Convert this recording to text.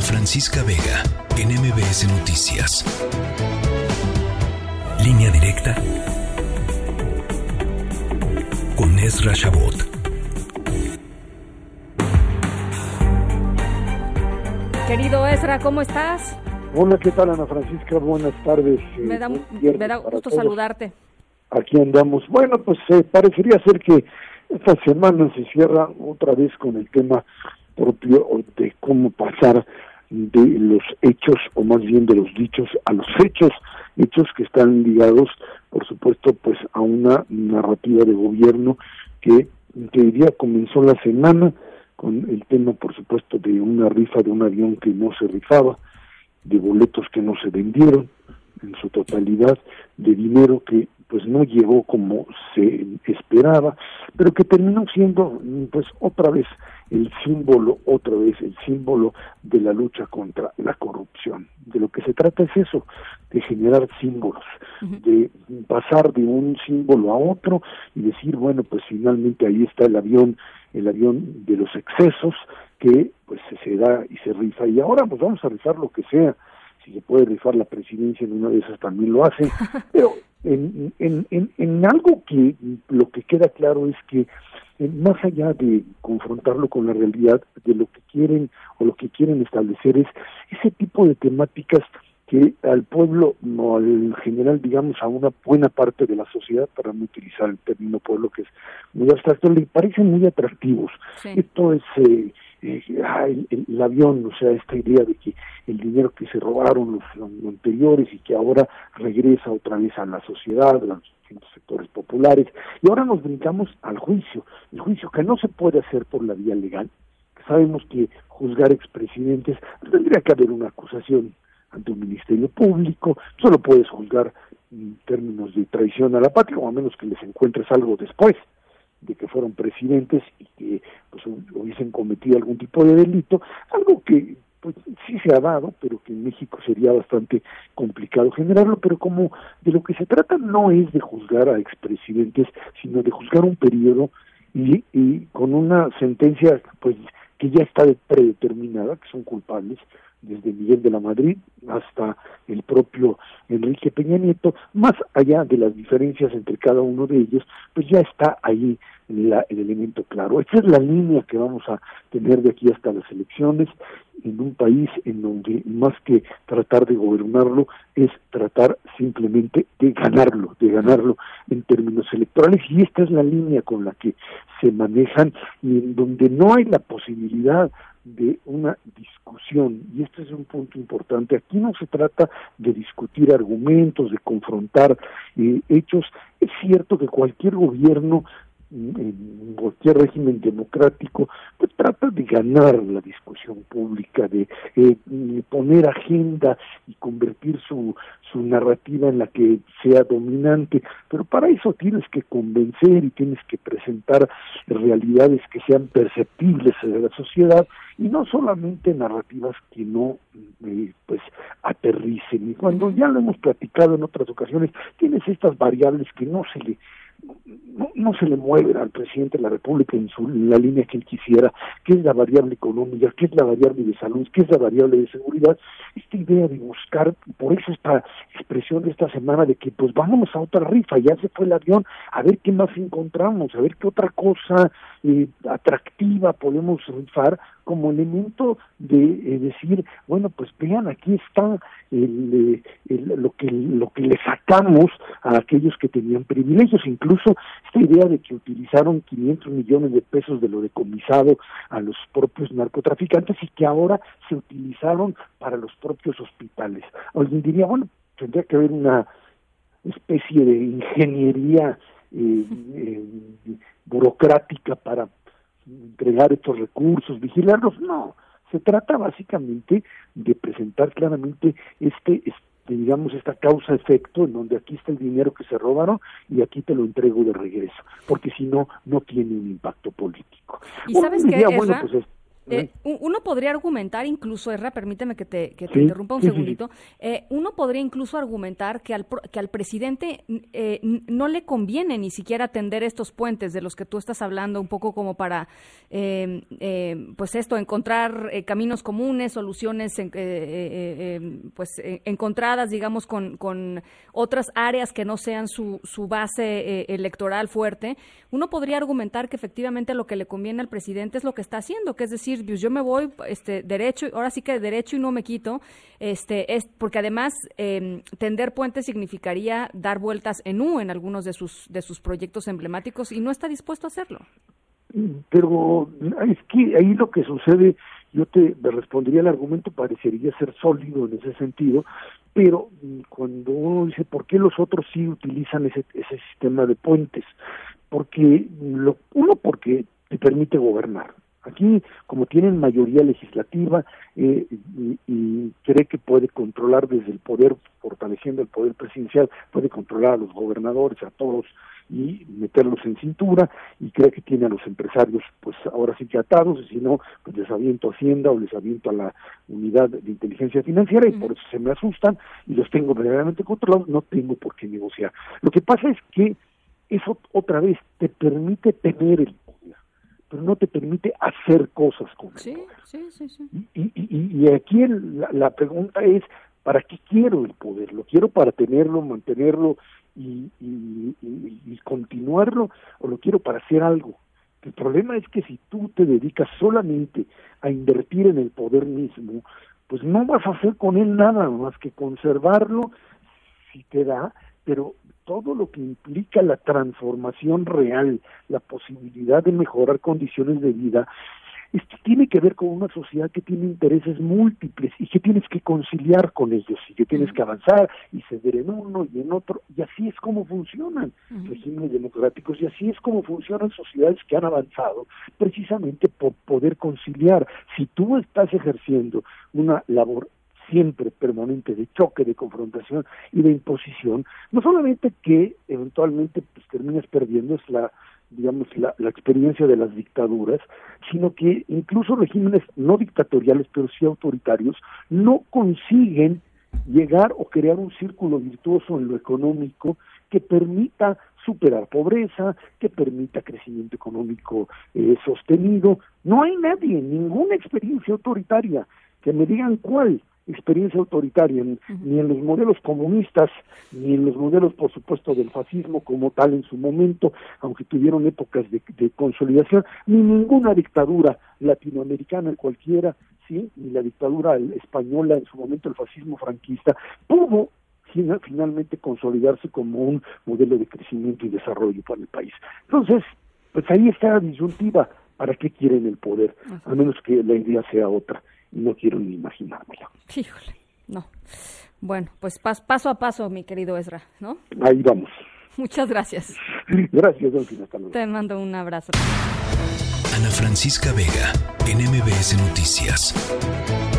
Francisca Vega, en MBS Noticias. Línea directa con Ezra Shabot. Querido Ezra, ¿cómo estás? Hola, ¿qué tal, Ana Francisca? Buenas tardes. Me da gusto saludarte. Aquí andamos. Bueno, pues parecería ser que esta semana se cierra otra vez con el tema propio de cómo pasar de los hechos, o más bien de los dichos a los hechos que están ligados, por supuesto, pues a una narrativa de gobierno que diría comenzó la semana con el tema, por supuesto, de una rifa de un avión que no se rifaba, de boletos que no se vendieron en su totalidad, de dinero que pues no llegó como se esperaba, pero que terminó siendo pues otra vez el símbolo de la lucha contra la corrupción. De lo que se trata es eso, de generar símbolos, de pasar de un símbolo a otro y decir, bueno, pues finalmente ahí está el avión de los excesos que pues se da y se rifa, y ahora pues vamos a rifar lo que sea. Si se puede rifar la presidencia en una de esas también lo hacen, pero en algo que lo que queda claro es que más allá de confrontarlo con la realidad, de lo que quieren o lo que quieren establecer es ese tipo de temáticas que al pueblo, no al general, digamos, a una buena parte de la sociedad, para no utilizar el término pueblo que es muy abstracto, le parecen muy atractivos. Sí. Esto es el avión, o sea, esta idea de que el dinero que se robaron los anteriores y que ahora regresa otra vez a la sociedad, a los distintos sectores populares, y ahora nos brincamos al juicio, el juicio que no se puede hacer por la vía legal. Sabemos que juzgar expresidentes, tendría que haber una acusación ante un ministerio público, solo puedes juzgar en términos de traición a la patria, o a menos que les encuentres algo después de que fueron presidentes y que pues hubiesen cometido algún tipo de delito, algo que pues sí se ha dado, pero que en México sería bastante complicado generarlo, pero como de lo que se trata no es de juzgar a expresidentes, sino de juzgar un periodo y con una sentencia pues que ya está predeterminada, que son culpables, desde Miguel de la Madrid hasta el propio Enrique Peña Nieto, más allá de las diferencias entre cada uno de ellos, pues ya está ahí el elemento claro. Esta es la línea que vamos a tener de aquí hasta las elecciones, en un país en donde más que tratar de gobernarlo, es tratar simplemente de ganarlo en términos electorales, y esta es la línea con la que se manejan, y en donde no hay la posibilidad de una discusión, y este es un punto importante. Aquí no se trata de discutir argumentos, de confrontar hechos. Es cierto que cualquier gobierno, en cualquier régimen democrático, pues trata de ganar la discusión pública, de poner agenda y convertir su narrativa en la que sea dominante, pero para eso tienes que convencer y tienes que presentar realidades que sean perceptibles en la sociedad, y no solamente narrativas que no pues aterricen. Y cuando ya lo hemos platicado en otras ocasiones, tienes estas variables que no se le mueven al presidente de la República en la línea que él quisiera, que es la variable económica, que es la variable de salud, que es la variable de seguridad. Esta idea de buscar, por eso esta expresión de esta semana de que pues vámonos a otra rifa, ya se fue el avión, a ver qué más encontramos, a ver qué otra cosa atractiva podemos rifar, como elemento de decir, bueno, pues vean, aquí está lo que le sacamos a aquellos que tenían privilegios. Incluso esta idea de que utilizaron 500 millones de pesos de lo decomisado a los propios narcotraficantes y que ahora se utilizaron para los propios hospitales. Alguien diría, bueno, tendría que haber una especie de ingeniería burocrática para entregar estos recursos, vigilarlos. No, se trata básicamente de presentar claramente digamos, esta causa-efecto, en donde aquí está el dinero que se robaron y aquí te lo entrego de regreso, porque si no, no tiene un impacto político. ¿Y sabes qué, Ezra? Bueno, pues Uno podría argumentar incluso, Ezra, permíteme que te interrumpa un segundito, uno podría incluso argumentar que al presidente no le conviene ni siquiera tender estos puentes de los que tú estás hablando, un poco como para, encontrar caminos comunes, soluciones encontradas, digamos, con otras áreas que no sean su base electoral fuerte. Uno podría argumentar que efectivamente lo que le conviene al presidente es lo que está haciendo, que es decir, pues yo me voy derecho, ahora sí que derecho y no me quito, es porque además tender puentes significaría dar vueltas en U en algunos de sus proyectos emblemáticos y no está dispuesto a hacerlo. Pero es que ahí lo que sucede, yo te respondería, el argumento parecería ser sólido en ese sentido, pero cuando uno dice ¿por qué los otros sí utilizan ese sistema de puentes? Porque porque te permite gobernar. Aquí, como tienen mayoría legislativa y cree que puede controlar desde el poder, fortaleciendo el poder presidencial, puede controlar a los gobernadores, a todos, y meterlos en cintura, y cree que tiene a los empresarios, pues ahora sí que atados, y si no, pues les aviento a Hacienda o les aviento a la unidad de inteligencia financiera, y por eso se me asustan, y los tengo verdaderamente controlados, no tengo por qué negociar. Lo que pasa es que eso otra vez te permite tener el poder, pero no te permite hacer cosas con el poder. Sí. Y aquí la pregunta es, ¿para qué quiero el poder? ¿Lo quiero para tenerlo, mantenerlo y continuarlo, o lo quiero para hacer algo? El problema es que si tú te dedicas solamente a invertir en el poder mismo, pues no vas a hacer con él nada más que conservarlo, si te da, pero todo lo que implica la transformación real, la posibilidad de mejorar condiciones de vida, esto tiene que ver con una sociedad que tiene intereses múltiples y que tienes que conciliar con ellos, y que tienes que avanzar y ceder en uno y en otro, y así es como funcionan regímenes democráticos, y así es como funcionan sociedades que han avanzado, precisamente por poder conciliar. Si tú estás ejerciendo una labor siempre permanente de choque, de confrontación y de imposición, no solamente que eventualmente pues terminas perdiendo, es la experiencia de las dictaduras, sino que incluso regímenes no dictatoriales, pero sí autoritarios, no consiguen llegar o crear un círculo virtuoso en lo económico que permita superar pobreza, que permita crecimiento económico sostenido. No hay nadie, ninguna experiencia autoritaria, que me digan cuál experiencia autoritaria, ni en los modelos comunistas, ni en los modelos, por supuesto, del fascismo como tal en su momento, aunque tuvieron épocas de consolidación, ni ninguna dictadura latinoamericana, cualquiera, sí, ni la dictadura española en su momento, el fascismo franquista, pudo finalmente consolidarse como un modelo de crecimiento y desarrollo para el país. Entonces, pues ahí está la disyuntiva, ¿para qué quieren el poder? A menos que la idea sea otra. No quiero ni imaginármelo. Híjole, no. Bueno, pues paso a paso, mi querido Ezra, ¿no? Ahí vamos. Muchas gracias. Gracias, Dolphina. Hasta luego. Te mando un abrazo. Ana Francisca Vega, en MBS Noticias.